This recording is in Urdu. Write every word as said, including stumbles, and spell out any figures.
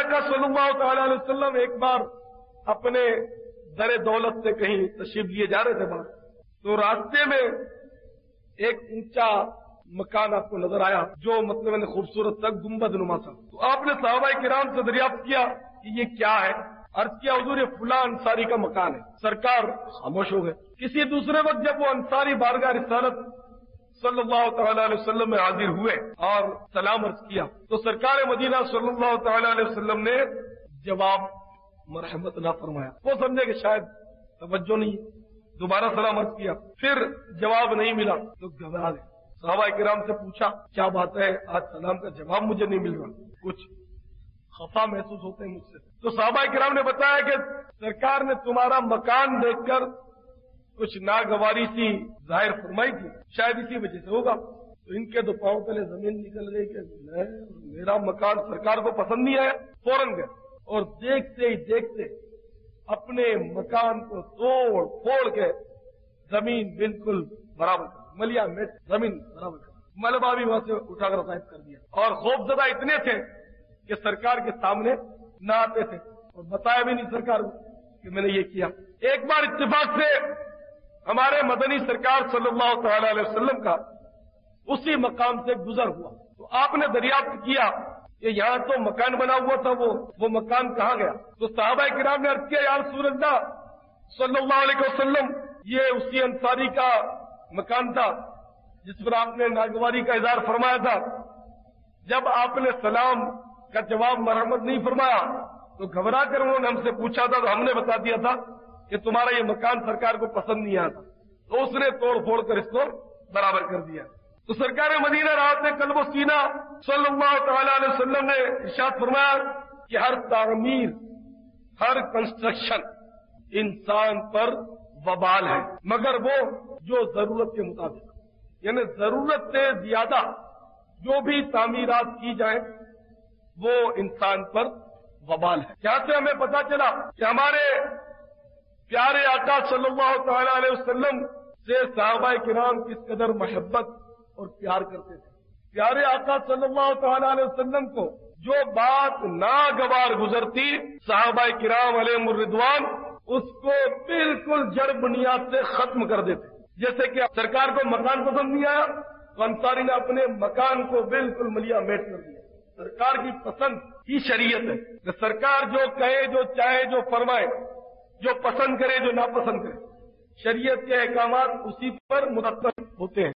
آقا صلی اللہ تعالی علیہ وسلم ایک بار اپنے در دولت سے کہیں تشریف لیے جا رہے تھے باہر، تو راستے میں ایک اونچا مکان آپ کو نظر آیا جو مطلب نے خوبصورت تک گنبد نما تھا. تو آپ نے صحابہ کرام سے دریافت کیا کہ یہ کیا ہے؟ عرض کیا حضور یہ فلاں انصاری کا مکان ہے. سرکار خاموش ہو گئے. کسی دوسرے وقت جب وہ انصاری بارگاہ رسالت صلی اللہ تعالی علیہ وسلم میں حاضر ہوئے اور سلام عرض کیا تو سرکار مدینہ صلی اللہ تعالی علیہ وسلم نے جواب مرحمت نہ فرمایا. وہ سمجھے کہ شاید توجہ نہیں. دوبارہ سلام عرض کیا، پھر جواب نہیں ملا تو گھبرا گئے. صحابہ کرام سے پوچھا کیا بات ہے، آج سلام کا جواب مجھے نہیں مل رہا، کچھ خفا محسوس ہوتے ہیں مجھ سے. تو صحابہ کرام نے بتایا کہ سرکار نے تمہارا مکان دیکھ کر کچھ ناگواری سی ظاہر فرمائی تھی، شاید اسی وجہ سے ہوگا. تو ان کے دو پاؤں تلے زمین نکل گئی کہ میرا مکان سرکار کو پسند نہیں آیا. فوراً گئے اور دیکھتے ہی دیکھتے اپنے مکان کو توڑ پھوڑ کے زمین بالکل برابر کر ملیا میٹ زمین برابر کر ملبہ بھی وہاں سے اٹھا کر غائب کر دیا. اور خوف زدہ اتنے تھے کہ سرکار کے سامنے نہ آتے تھے اور بتایا بھی نہیں سرکار کو کہ میں نے یہ کیا. ایک بار اتفاق سے ہمارے مدنی سرکار صلی اللہ تعالی علیہ وسلم کا اسی مقام سے گزر ہوا تو آپ نے دریافت کیا کہ یہاں تو مکان بنا ہوا تھا، وہ وہ مکان کہاں گیا؟ تو صحابہ کرام نے عرض کیا یا رسول اللہ صلی اللہ علیہ وسلم یہ اسی انصاری کا مکان تھا جس پر آپ نے ناگواری کا اظہار فرمایا تھا. جب آپ نے سلام کا جواب مرحمت نہیں فرمایا تو گھبرا کر انہوں نے ہم سے پوچھا تھا تو ہم نے بتا دیا تھا کہ تمہارا یہ مکان سرکار کو پسند نہیں آتا. تو اس نے توڑ پھوڑ کر اس کو برابر کر دیا. تو سرکار مدینہ رات نے قلب و سینہ صلی اللہ تعالی علیہ وسلم نے ارشاد فرمایا کہ ہر تعمیر ہر کنسٹرکشن انسان پر وبال ہے مگر وہ جو ضرورت کے مطابق، یعنی ضرورت سے زیادہ جو بھی تعمیرات کی جائیں وہ انسان پر وبال ہے. یہاں سے ہمیں پتا چلا کہ ہمارے پیارے آقا صلی اللہ تعالی علیہ وسلم سے صحابہ کرام کس قدر محبت اور پیار کرتے تھے. پیارے آقا صلی اللہ تعالی علیہ وسلم کو جو بات ناگوار گزرتی صحابہ کرام علیہم الرضوان اس کو بالکل جڑ بنیاد سے ختم کر دیتے. جیسے کہ سرکار کو مکان پسند نہیں آیا تو انصاری نے اپنے مکان کو بالکل ملیا میٹ کر دیا. سرکار کی پسند کی شریعت ہے کہ سرکار جو کہے جو چاہے جو فرمائے جو پسند کرے جو ناپسند کرے، شریعت کے احکامات اسی پر مرتب ہوتے ہیں.